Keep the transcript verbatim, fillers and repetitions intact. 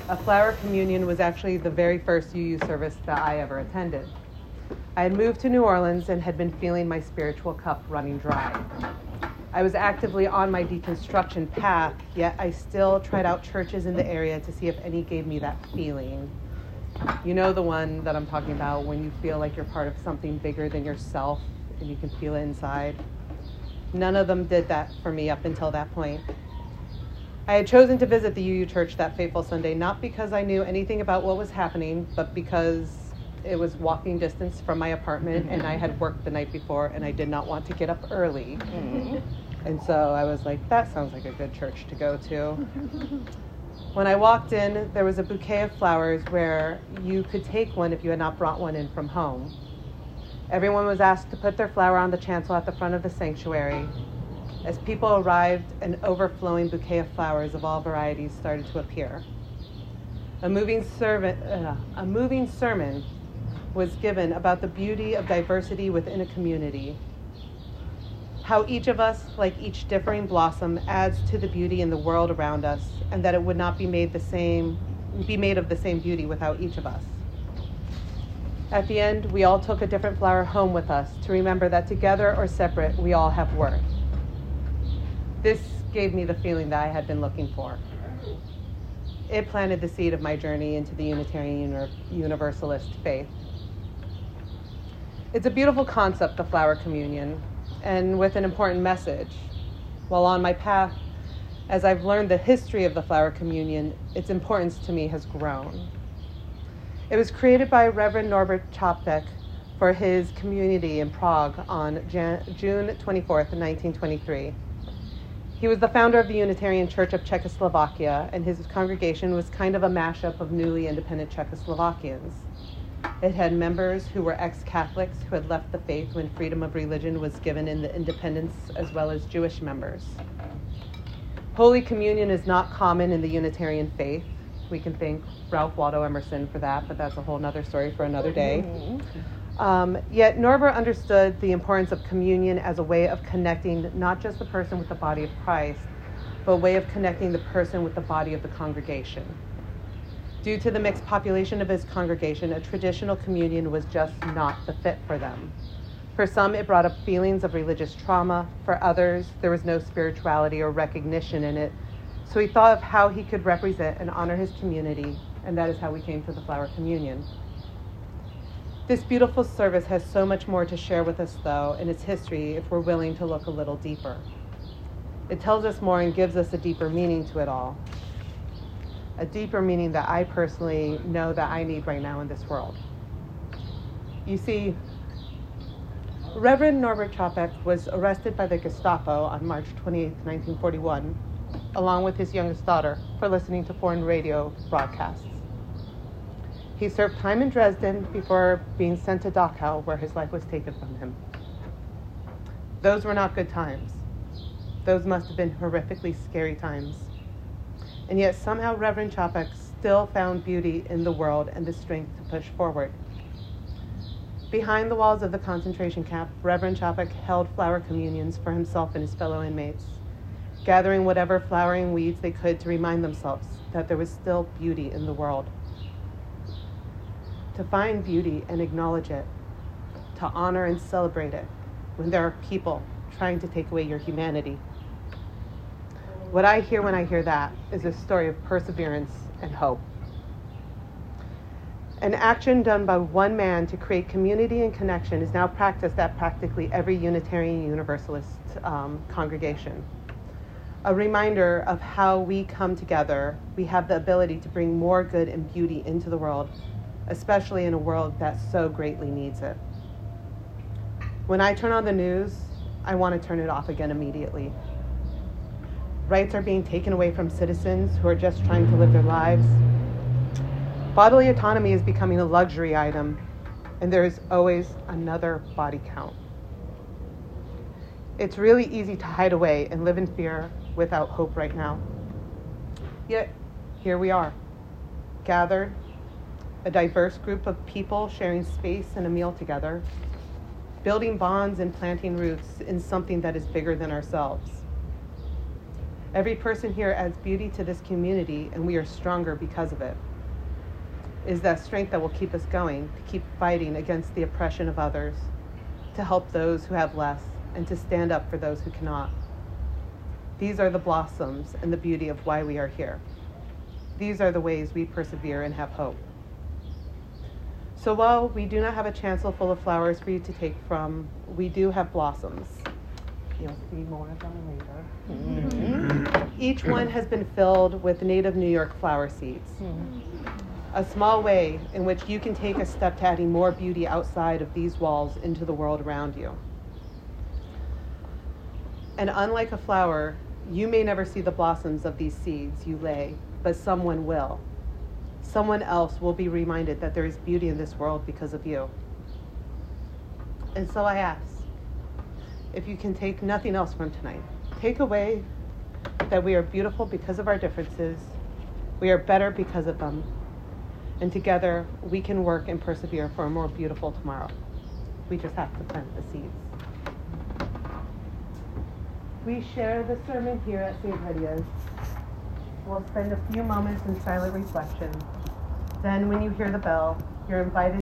a flower communion was actually the very first U U service that I ever attended. I had moved to New Orleans and had been feeling my spiritual cup running dry. I was actively on my deconstruction path, yet I still tried out churches in the area to see if any gave me that feeling. You know the one that I'm talking about, when you feel like you're part of something bigger than yourself and you can feel it inside. None of them did that for me up until that point. I had chosen to visit the U U church that fateful Sunday, not because I knew anything about what was happening, but because it was walking distance from my apartment and I had worked the night before and I did not want to get up early. Mm-hmm. And so I was like, that sounds like a good church to go to. When I walked in, there was a bouquet of flowers where you could take one if you had not brought one in from home. Everyone was asked to put their flower on the chancel at the front of the sanctuary. As people arrived, an overflowing bouquet of flowers of all varieties started to appear. A moving, servant, uh, a moving sermon was given about the beauty of diversity within a community, how each of us, like each differing blossom, adds to the beauty in the world around us, and that it would not be made the same, be made of the same beauty without each of us. At the end, we all took a different flower home with us to remember that together or separate, we all have worth. This gave me the feeling that I had been looking for. It planted the seed of my journey into the Unitarian Universalist faith. It's a beautiful concept, the flower communion, and with an important message. While on my path, as I've learned the history of the flower communion, its importance to me has grown. It was created by Reverend Norbert Čapek for his community in Prague on Jan- June twenty-fourth, nineteen twenty-three. He was the founder of the Unitarian Church of Czechoslovakia, and his congregation was kind of a mashup of newly independent Czechoslovakians. It had members who were ex-Catholics who had left the faith when freedom of religion was given in the independence, as well as Jewish members. Holy Communion is not common in the Unitarian faith. We can thank Ralph Waldo Emerson for that, but that's a whole other story for another day. Mm-hmm. Um, yet Norbert understood the importance of communion as a way of connecting not just the person with the body of Christ, but a way of connecting the person with the body of the congregation. Due to the mixed population of his congregation, a traditional communion was just not the fit for them. For some, it brought up feelings of religious trauma. For others, there was no spirituality or recognition in it. So he thought of how he could represent and honor his community, and that is how we came to the flower communion. This beautiful service has so much more to share with us, though, in its history, if we're willing to look a little deeper. It tells us more and gives us a deeper meaning to it all. A deeper meaning that I personally know that I need right now in this world. You see, Reverend Norbert Čapek was arrested by the Gestapo on March twenty-eighth, nineteen forty-one, along with his youngest daughter, for listening to foreign radio broadcasts. He served time in Dresden before being sent to Dachau, where his life was taken from him. Those were not good times. Those must have been horrifically scary times. And yet somehow Reverend Čapek still found beauty in the world and the strength to push forward. Behind the walls of the concentration camp, Reverend Čapek held flower communions for himself and his fellow inmates, gathering whatever flowering weeds they could to remind themselves that there was still beauty in the world. To find beauty and acknowledge it, to honor and celebrate it when there are people trying to take away your humanity. What I hear when I hear that is a story of perseverance and hope. An action done by one man to create community and connection is now practiced at practically every Unitarian Universalist um, congregation. A reminder of how we come together, we have the ability to bring more good and beauty into the world, especially in a world that so greatly needs it. When I turn on the news, I want to turn it off again immediately. Rights are being taken away from citizens who are just trying to live their lives. Bodily autonomy is becoming a luxury item, and there is always another body count. It's really easy to hide away and live in fear without hope right now. Yet, here we are, gathered, a diverse group of people sharing space and a meal together, building bonds and planting roots in something that is bigger than ourselves. Every person here adds beauty to this community, and we are stronger because of it. It is that strength that will keep us going, to keep fighting against the oppression of others, to help those who have less, and to stand up for those who cannot. These are the blossoms and the beauty of why we are here. These are the ways we persevere and have hope. So while we do not have a chancel full of flowers for you to take from, we do have blossoms. You'll see more of them later. Mm-hmm. Each one has been filled with native New York flower seeds. Mm-hmm. A small way in which you can take a step to adding more beauty outside of these walls into the world around you. And unlike a flower, you may never see the blossoms of these seeds you lay, but someone will. Someone else will be reminded that there is beauty in this world because of you. And so I ask, if you can take nothing else from tonight, take away that we are beautiful because of our differences, we are better because of them, and together we can work and persevere for a more beautiful tomorrow. We just have to plant the seeds. We share the sermon here at Saint Lydia's. We'll spend a few moments in silent reflection. Then when you hear the bell, you're invited